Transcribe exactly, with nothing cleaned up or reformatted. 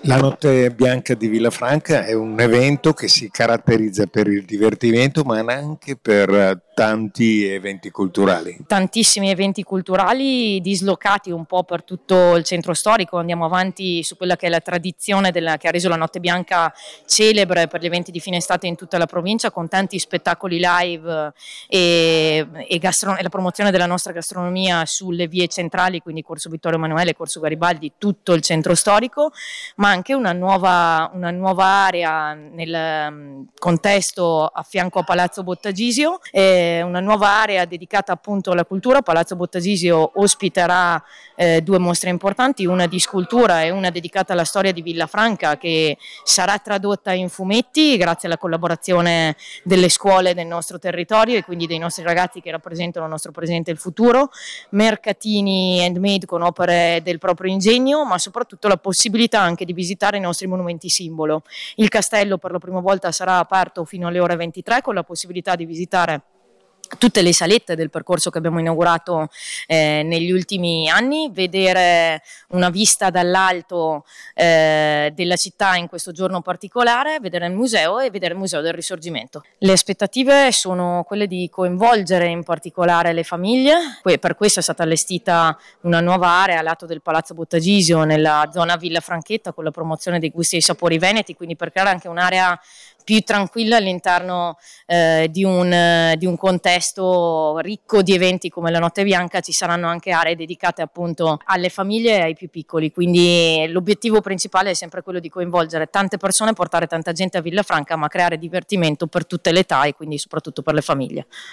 La Notte Bianca di Villafranca è un evento che si caratterizza per il divertimento, ma anche per eh, tanti eventi culturali. Tantissimi eventi culturali dislocati un po' per tutto il centro storico. Andiamo avanti su quella che è la tradizione della, che ha reso la Notte Bianca celebre per gli eventi di fine estate in tutta la provincia, con tanti spettacoli live e, e, gastro- e la promozione della nostra gastronomia sulle vie centrali, quindi Corso Vittorio Emanuele, Corso Garibaldi, tutto il centro storico, ma anche una nuova, una nuova area nel um, contesto a fianco a Palazzo Bottagisio, eh, una nuova area dedicata appunto alla cultura. Palazzo Bottagisio ospiterà eh, due mostre importanti, una di scultura e una dedicata alla storia di Villafranca, che sarà tradotta in fumetti grazie alla collaborazione delle scuole del nostro territorio e quindi dei nostri ragazzi che rappresentano il nostro presente e il futuro, mercatini handmade con opere del proprio ingegno, ma soprattutto la possibilità anche di visitare i nostri monumenti simbolo. Il castello per la prima volta sarà aperto fino alle ore ventitré, con la possibilità di visitare tutte le salette del percorso che abbiamo inaugurato eh, negli ultimi anni, vedere una vista dall'alto eh, della città in questo giorno particolare, vedere il museo e vedere il Museo del Risorgimento. Le aspettative sono quelle di coinvolgere in particolare le famiglie. Per questo è stata allestita una nuova area a lato del Palazzo Bottagisio nella zona Villa Franchetta, con la promozione dei gusti e dei sapori veneti, quindi per creare anche un'area più tranquilla all'interno eh, di, un, eh, di un contesto ricco di eventi come la Notte Bianca. Ci saranno anche aree dedicate appunto alle famiglie e ai più piccoli, quindi l'obiettivo principale è sempre quello di coinvolgere tante persone, portare tanta gente a Villafranca, ma creare divertimento per tutte le età e quindi soprattutto per le famiglie.